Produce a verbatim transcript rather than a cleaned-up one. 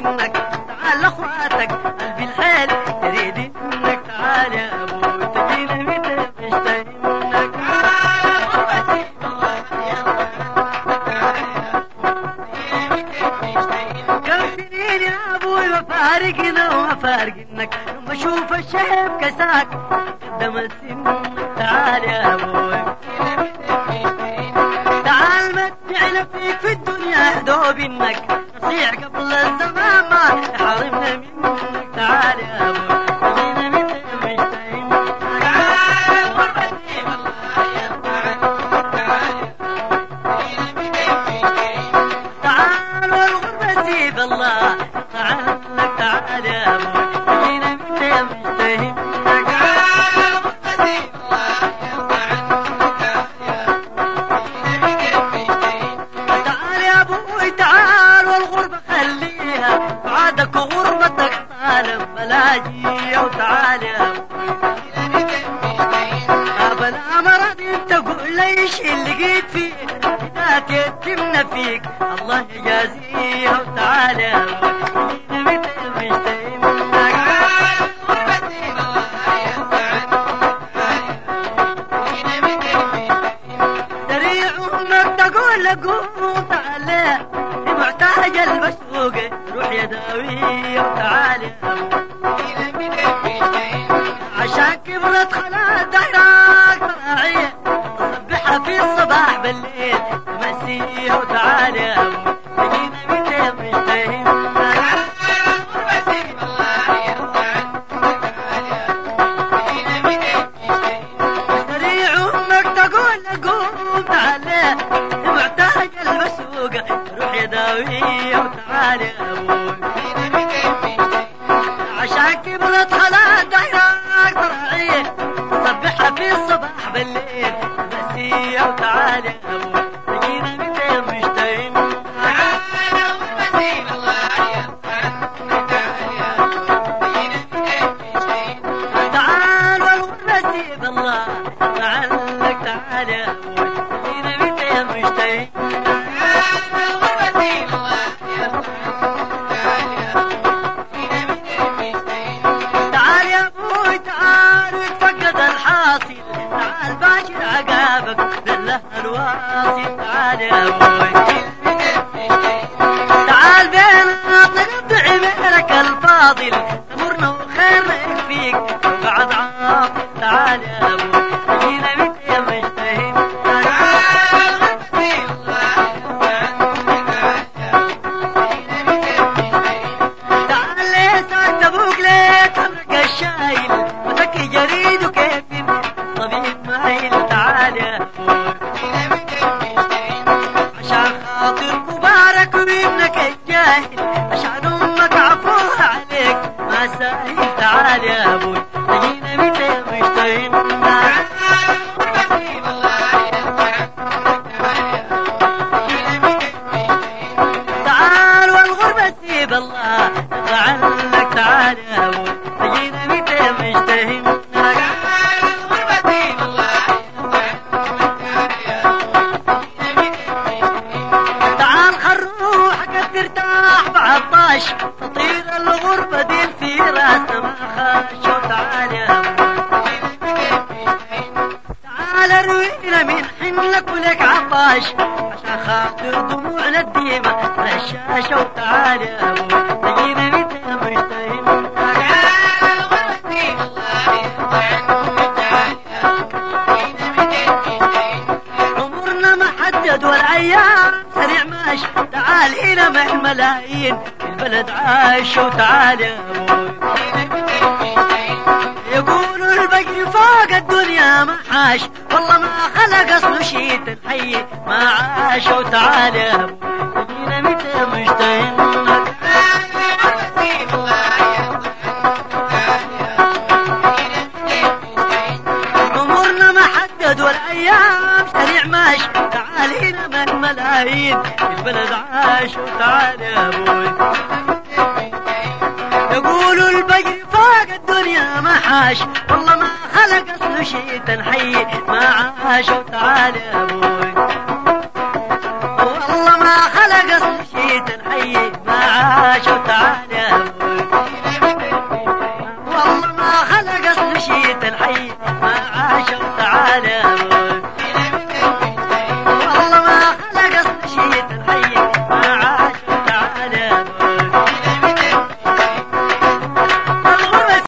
انك تعال لاخواتك قلبي الحيل يريد انك تعال يا ابوي تجينا متى مشتاق منك كم سنين يا ابوي ما فارقنا وما فارقنك لما اشوف الشيب كساك قدم السن تعال يا ابوي تعال متعنا فيك في الدنيا دوب انك نصيع قبل الزمان ما حرمنا منك تعال يا ابوي تجينا متى مشتاقين تعال غربتي والله يا تعال والغربتي بالله تعال لك تعال يا ابوي تجينا متى مشتاقين بعدك غربتك طالب بلاجي وتعال يا ابو بلا مرض انت قول لي ايش اللي لقيت فيه بدات يتمنى فيك الله يجازيه وتعال يا ابو متى مشتاق منك سريع امك تقول لك قوم تعال محتاج البسوق روح يا داوي وتعال يا عشان كبرت خلاص دهرك طراعية تصبحها في الصباح بالليل تمسيها وتعال يا ابو تجينا متى مشتاقين سريع امك تقول لك قوم تعال محتاج البسوق روح يا داوي وتعال يا ابوي عشان كبرت خلاص دهرك طراعية تصبحها في الصباح بالليل تمسيها وتعال يا ابوي تجينا متى مشتاقين تعال والغربتي بالله تعال لك تعال يا ابوي تجينا متى مشتاقين تعال يا ابوي تعال وتفقد الحاصل تعال باشر عقابك دله الواصل تعال يا ابوي تعال بينا نقطع عمرك الفاضل تمرنا وخيرنا يكفيك وبعد عاطل تعال يا ابوي تجينا متى مشتاقين الشايل وتكي جريد وكيف طبيب مايل تعال يا ابوي عشان خاطر كبارك وابنك الجاهل عشان امك عفوها عليك ما ساهل تعال يا ابوي تجينا متى مشتاقين تعال والغربة بالله تعال لك تعال يا ابوي تجينا متى مشتاقين تعال خل روحك ترتاح بعطاش تطير الغربة دي في راسنا ما خاش وتعال يا ابوي تعال اروينا من حملك ولك عطاش عشان خاطر دموعنا الديمة رشاشة وتعال يا ابوي تجينا متى مشتاقين عمرنا ما حدد والايام سريع ماشي تعال هنا مع الملايين البلد عاش وتعال يا ابوي يقولوا البقر فوق الدنيا ما عاش والله ما خلق اصله شيء الحي ما عاش وتعال يا ابوي تجينا متى مشتاقين عمرنا ما حدد والايام سريع ماشي تعال هنا من الملايين البلد عاش وتعال يا ابوي يقولوا البقر فوق الدنيا ما عاش والله ما خلق اصله شيء تنحي ما عاش وتعال يا ابوي والله ما خلق اصله شيء تنحي ما عاش وتعال تعال يا ابوي